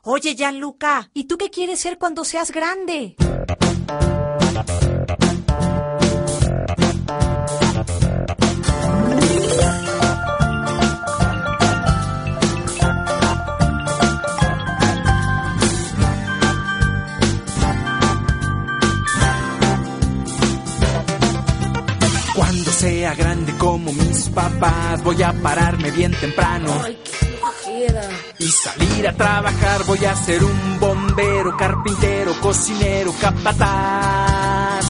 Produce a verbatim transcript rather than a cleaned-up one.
Oye, Gianluca, ¿y tú qué quieres ser cuando seas grande? Cuando sea grande como mis papás, voy a pararme bien temprano. Ay, qué flojera. Y salir a trabajar, voy a ser un bombero, carpintero, cocinero, capataz.